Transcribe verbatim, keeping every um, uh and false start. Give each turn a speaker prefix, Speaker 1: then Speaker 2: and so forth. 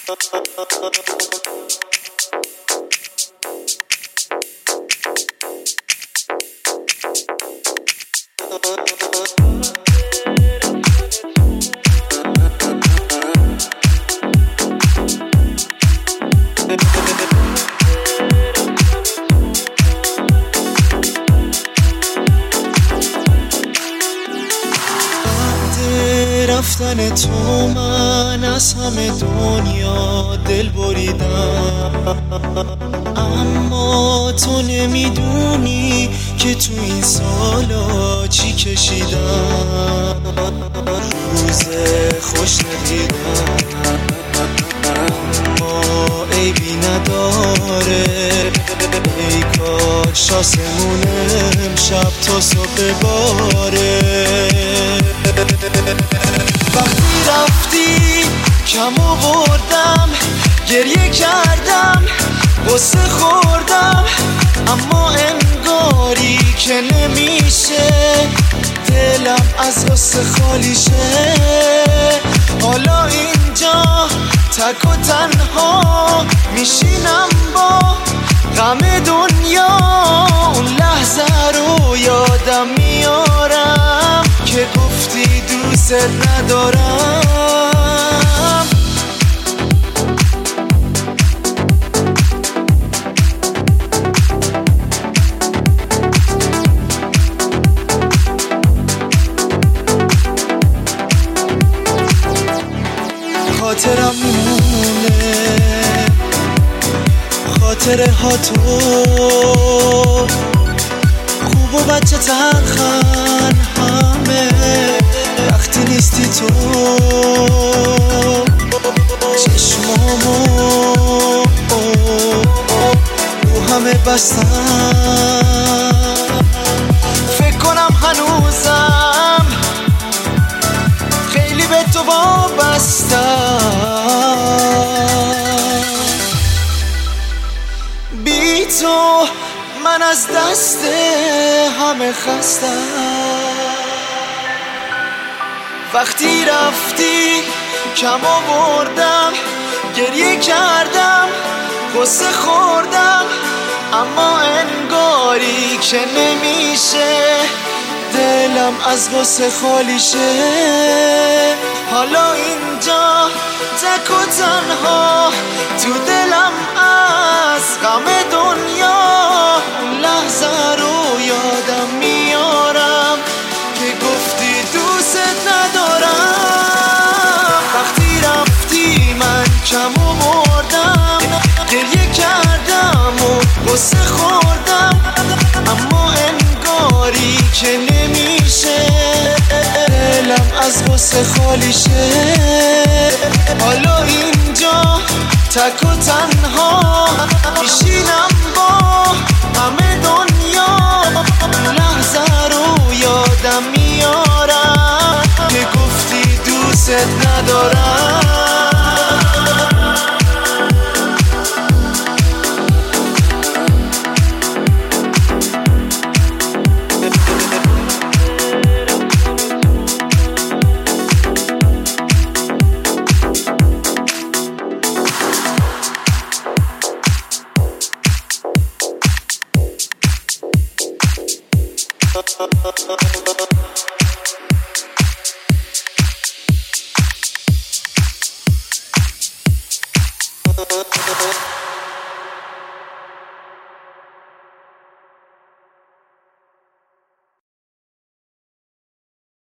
Speaker 1: رفتن تو من از همه دنیا دل بریدم، اما تو نمیدونی که تو این سالا چی کشیدم. روز خوش ندیدم اما عیبی نداره، ای کاش آسمون امشب تا صبح باره. وقتی رفتی کم آوردم، گریه کردم، غصه خوردم، اما انگاری که نمیشه دلم از غصه خالی شه. حالا اینجا تک و تنها میشینم با غم دنیا، اون لحظه رو یادم میارم که گفتی دوست ندارم. خاطرم میمونه، خاطره ها تو خوب و بچه تلخن همه، وقتی نیستی تو چشمامو رو همه بستم. فکر کنم هنوزم خیلی به تو وابستم. بی تو من از دست همه خستم. وقتی رفتی کم آوردم، گریه کردم، غصه خوردم، اما انگاری که نمیشه دلم از غصه خالی شه. حالا اینجا تک و تنها تو دلم از غم دنیا، اون لحظه رو یادم میارم که گفتی دوست ندارم. وقتی رفتی من کم آوردم، گریه کردم و غصه خوردم، اما انگاری که نمیشه دلم از غصه خالی شه. حالا اینجا تک و تنها میشینم با همه دنیا، لحظه رو یادم میارم که گفتی دوست ندارم.
Speaker 2: We'll be right back.